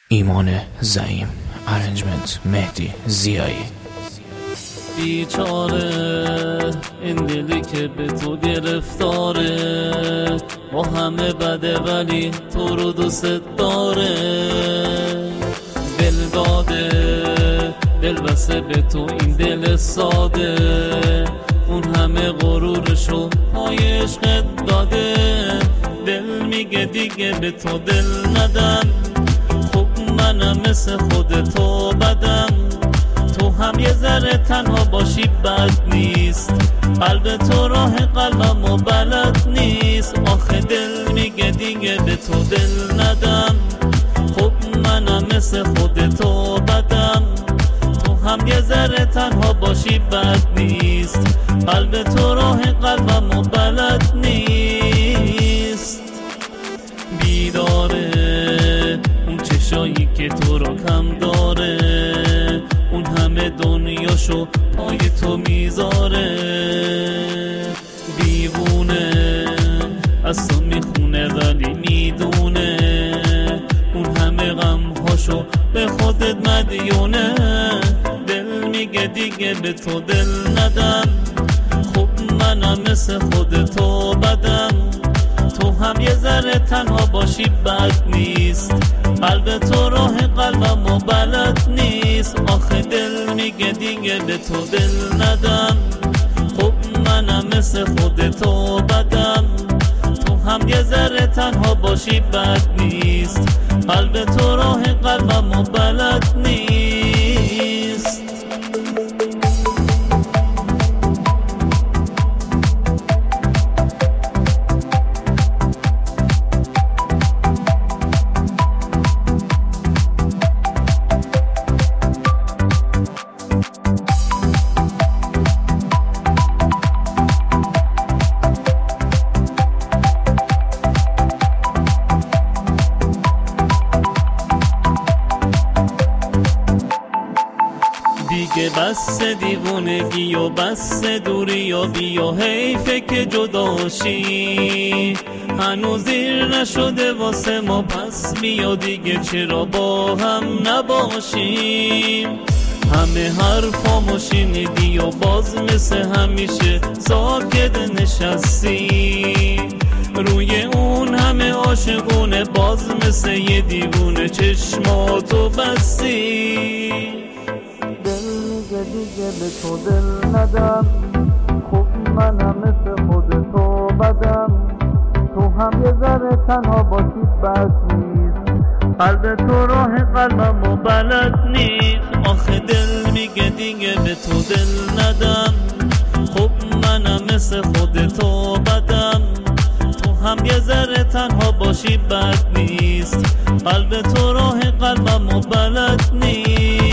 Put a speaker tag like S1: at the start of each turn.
S1: ایمان زعیم، ارنجمنت مهدی زیایی.
S2: بیچاره این دلی که به تو گرفتاره، با همه بده ولی تو رو دوست داره. دل داده دل بسته به تو این دل ساده، اون همه غرورشو پای عشقت داده. دل میگه دیگه به تو دل ندم، خب منم مثل خودتو بدم. تو هم یه ذره تنها باشی بد نیست، قلب تو راه قلبم و بلد نیست. آخه دل میگه دیگه به تو دل ندم، خب منم مثل خودتو بدم. تو هم یه ذره تنها باشی بد نیست، قلب تو راه قلبم و بلد نیست. بیداره اون چشایی که تو رو کم داره، اون همه دنیاشو پای تو میذاره. دیوونه از تو میخونه ولی میدونه، اون همه غمهاشو به خودت مدیونه. دل میگه دیگه به تو دل ندم، خب منم مثل خودتو بدم. تو هم یه ذره تنها باشی بد نیست، قلب تو راه قلبم و بلد نیست. آخه دل میگه دیگه به تو دل ندم، خب منم مثل خودتو بدم. تو هم یه ذره تنها باشی بد نیست، قلب تو راه قلبم و بلد نیست. دیگه بس دیوونگی و بس دوری و بیا، حیفه که جداشی هنوز دیر نشده واسه ما. پس بیا دیگه چرا با هم نباشیم؟ همه حرفامو شنیدی و باز مثل همیشه ساکت نشستی. روی اون همه عاشقونه باز مثل یه دیوونه چشماتو بستی. دیگه به تو دل ندم، خب منم مثل خودتو بدم. تو هم یه ذره تنها باشی بد نیست، قلب تو راه قلبم و بلد نیست. آخه دل میگه دیگه به تو دل ندم، خب منم مثل خودتو بدم. تو هم یه ذره تنها باشی بد نیست، قلب تو راه قلبم و بلد نیست.